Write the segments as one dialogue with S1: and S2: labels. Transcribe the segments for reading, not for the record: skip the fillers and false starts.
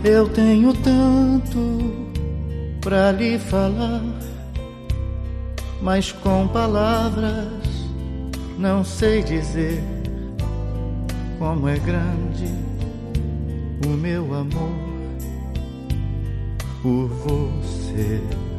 S1: Eu tenho tanto pra lhe falar, mas com palavras não sei dizer como é grande o meu amor por você.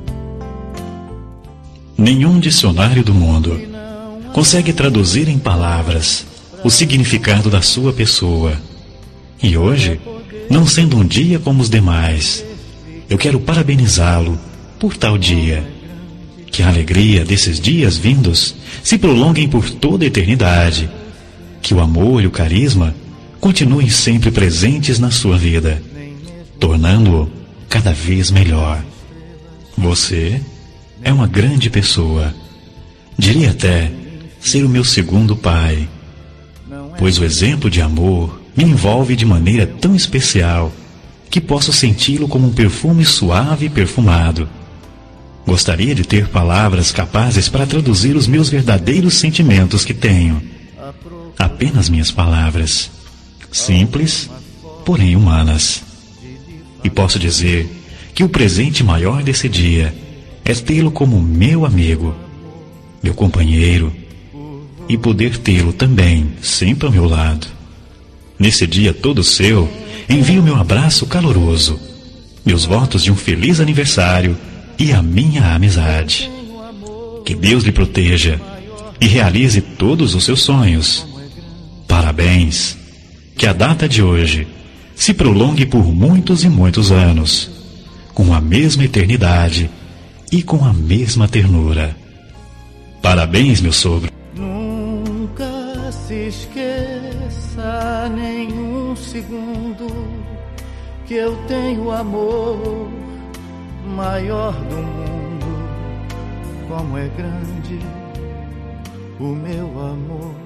S2: Nenhum dicionário do mundo consegue traduzir em palavras o significado da sua pessoa. E hoje, não sendo um dia como os demais, eu quero parabenizá-lo por tal dia. Que a alegria desses dias vindos se prolonguem por toda a eternidade. Que o amor e o carisma continuem sempre presentes na sua vida, tornando-o cada vez melhor. Você é uma grande pessoa. Diria até ser o meu segundo pai, pois o exemplo de amor me envolve de maneira tão especial que posso senti-lo como um perfume suave e perfumado. Gostaria de ter palavras capazes para traduzir os meus verdadeiros sentimentos que tenho. Apenas minhas palavras, simples, porém humanas. E posso dizer que o presente maior desse dia é tê-lo como meu amigo, meu companheiro, e poder tê-lo também sempre ao meu lado. Nesse dia todo seu, envio meu abraço caloroso, meus votos de um feliz aniversário e a minha amizade. Que Deus lhe proteja e realize todos os seus sonhos. Parabéns! Que a data de hoje se prolongue por muitos e muitos anos, com a mesma eternidade e com a mesma ternura. Parabéns, meu sogro.
S1: Nunca se esqueça nenhum segundo que eu tenho o amor maior do mundo. Como é grande o meu amor